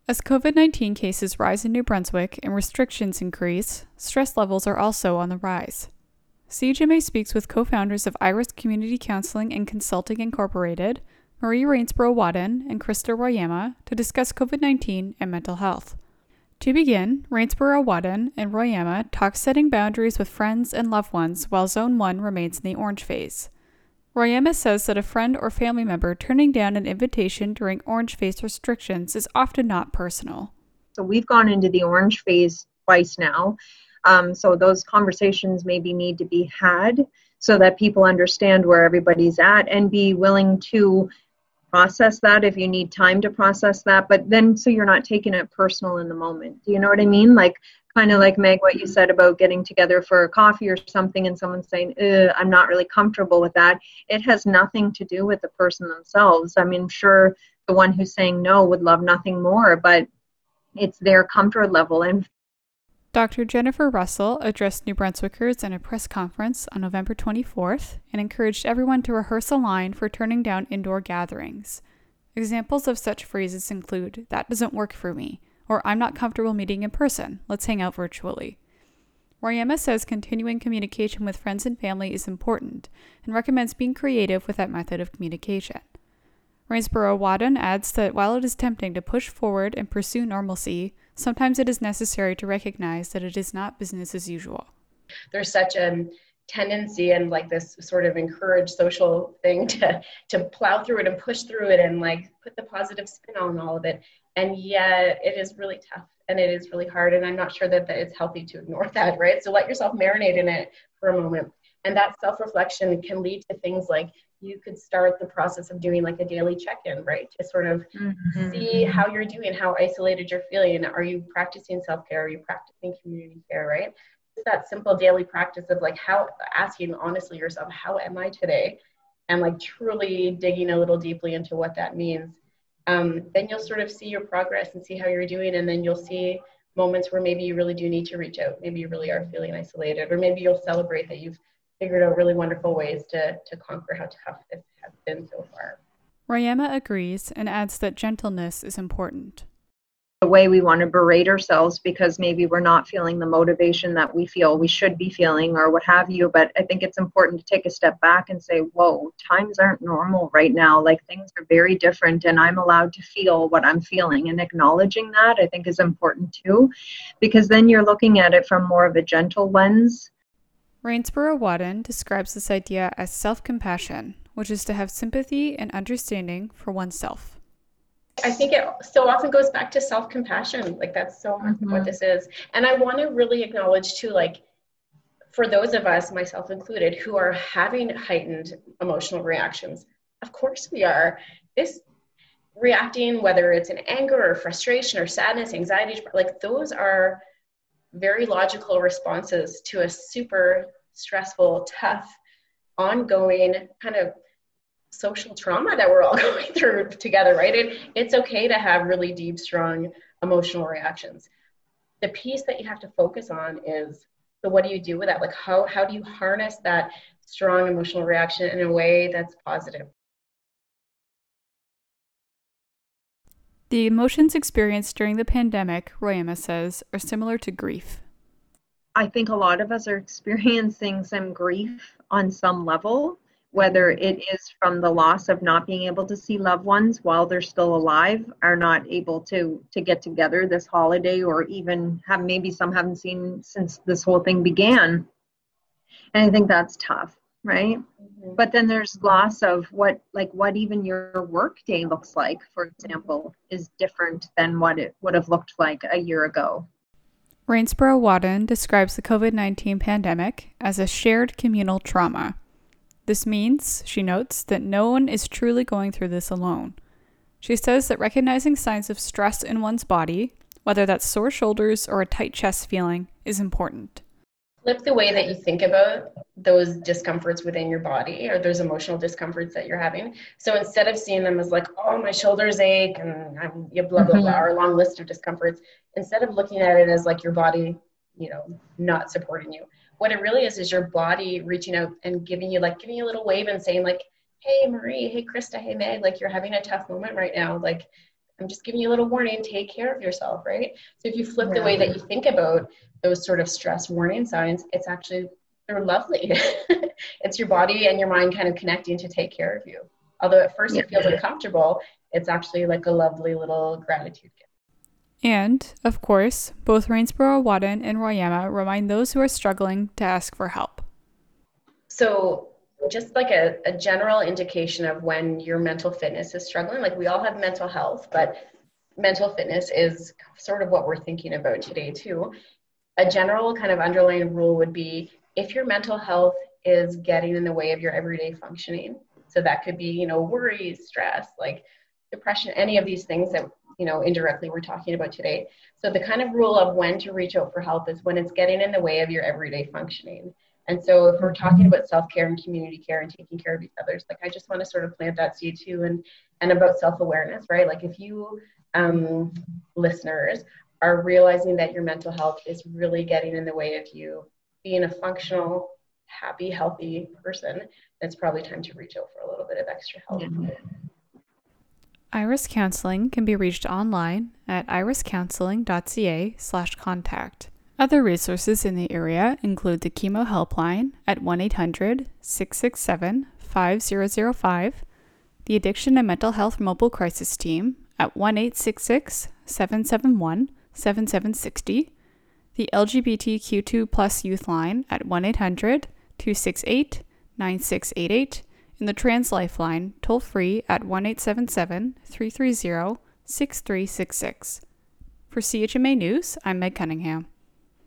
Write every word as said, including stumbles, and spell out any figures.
As COVID nineteen cases rise in New Brunswick and restrictions increase, stress levels are also on the rise. C H M A speaks with co-founders of Iris Community Counseling and Consulting Incorporated, Marie Rainsborough-Wadden and Krista Royama, to discuss COVID nineteen and mental health. To begin, Rainsborough-Wadden and Royama talk setting boundaries with friends and loved ones while Zone one remains in the orange phase. Royama says that a friend or family member turning down an invitation during orange phase restrictions is often not personal. So we've gone into the orange phase twice now. Um, so those conversations maybe need to be had so that people understand where everybody's at and be willing to process that if you need time to process that. But then so you're not taking it personal in the moment. Do you know what I mean? Like, kind of like, Meg, what you said about getting together for a coffee or something and someone saying, I'm not really comfortable with that. It has nothing to do with the person themselves. I mean, sure, the one who's saying no would love nothing more, but it's their comfort level. And Doctor Jennifer Russell addressed New Brunswickers in a press conference on November twenty-fourth and encouraged everyone to rehearse a line for turning down indoor gatherings. Examples of such phrases include, "That doesn't work for me," or "I'm not comfortable meeting in person, let's hang out virtually." Royama says continuing communication with friends and family is important and recommends being creative with that method of communication. Rainsborough-Wadden adds that while it is tempting to push forward and pursue normalcy, sometimes it is necessary to recognize that it is not business as usual. There's such a tendency and like this sort of encouraged social thing to, to plow through it and push through it and like put the positive spin on all of it. And yet it is really tough and it is really hard. And I'm not sure that, that it's healthy to ignore that, right? So let yourself marinate in it for a moment. And that self-reflection can lead to things like you could start the process of doing like a daily check-in, right? To sort of mm-hmm. see how you're doing, how isolated you're feeling. Are you practicing self-care? Are you practicing community care, right? It's that simple daily practice of like how asking honestly yourself, how am I today? And like truly digging a little deeply into what that means. Um, then you'll sort of see your progress and see how you're doing. And then you'll see moments where maybe you really do need to reach out. Maybe you really are feeling isolated, or maybe you'll celebrate that you've figured out really wonderful ways to, to conquer how tough this has been so far. Royama agrees and adds that gentleness is important. The way we want to berate ourselves because maybe we're not feeling the motivation that we feel we should be feeling or what have you. But I think it's important to take a step back and say, whoa, times aren't normal right now. Like things are very different and I'm allowed to feel what I'm feeling, and acknowledging that I think is important too, because then you're looking at it from more of a gentle lens. Rainsborough-Wadden describes this idea as self-compassion, which is to have sympathy and understanding for oneself. I think it so often goes back to self-compassion. Like that's so much mm-hmm. what this is. And I want to really acknowledge too, like for those of us, myself included, who are having heightened emotional reactions, of course we are. This reacting, whether it's in anger or frustration or sadness, anxiety, like those are very logical responses to a super stressful, tough, ongoing kind of social trauma that we're all going through together, right? And it's okay to have really deep, strong emotional reactions. The piece that you have to focus on is, so what do you do with that? Like how, how do you harness that strong emotional reaction in a way that's positive? The emotions experienced during the pandemic, Royama says, are similar to grief. I think a lot of us are experiencing some grief on some level, whether it is from the loss of not being able to see loved ones while they're still alive, are not able to, to get together this holiday, or even have maybe some haven't seen since this whole thing began. And I think that's tough, right? Mm-hmm. But then there's loss of what, like what even your work day looks like, for example, is different than what it would have looked like a year ago. Rainsborough-Wadden describes the COVID nineteen pandemic as a shared communal trauma. This means, she notes, that no one is truly going through this alone. She says that recognizing signs of stress in one's body, whether that's sore shoulders or a tight chest feeling, is important. Flip the way that you think about those discomforts within your body or those emotional discomforts that you're having. So instead of seeing them as like, oh, my shoulders ache and I'm blah, blah, blah, blah, or a long list of discomforts, instead of looking at it as like your body, you know, not supporting you. What it really is, is your body reaching out and giving you like, giving you a little wave and saying like, hey, Marie, hey, Krista, hey, Meg, like you're having a tough moment right now. Like I'm just giving you a little warning, take care of yourself, right? So if you flip Yeah. the way that you think about those sort of stress warning signs, it's actually, they're lovely. It's your body and your mind kind of connecting to take care of you. Although at first Yeah. it feels uncomfortable, it's actually like a lovely little gratitude gift. And, of course, both Rainsboro, Wadden, and Royama remind those who are struggling to ask for help. So just like a, a general indication of when your mental fitness is struggling, like we all have mental health, but mental fitness is sort of what we're thinking about today too. A general kind of underlying rule would be if your mental health is getting in the way of your everyday functioning, so that could be, you know, worries, stress, like depression, any of these things that, you know, indirectly we're talking about today. So the kind of rule of when to reach out for help is when it's getting in the way of your everyday functioning. And so if we're talking about self-care and community care and taking care of each other, like I just want to sort of plant that seed too, and, and about self-awareness, right? Like if you um, listeners are realizing that your mental health is really getting in the way of you being a functional, happy, healthy person, it's probably time to reach out for a little bit of extra help. Yeah. Iris Counseling can be reached online at iriscounseling.ca slash contact. Other resources in the area include the Chemo Helpline at one eight hundred, six six seven, five zero zero five, the Addiction and Mental Health Mobile Crisis Team at one eight six six, seven seven one, seven seven six zero, the L G B T Q two plus Youth Line at one eight hundred, two six eight, nine six eight eight, and the Trans Lifeline toll-free at one eight seven seven, three three zero, six three six six. For C H M A News, I'm Meg Cunningham.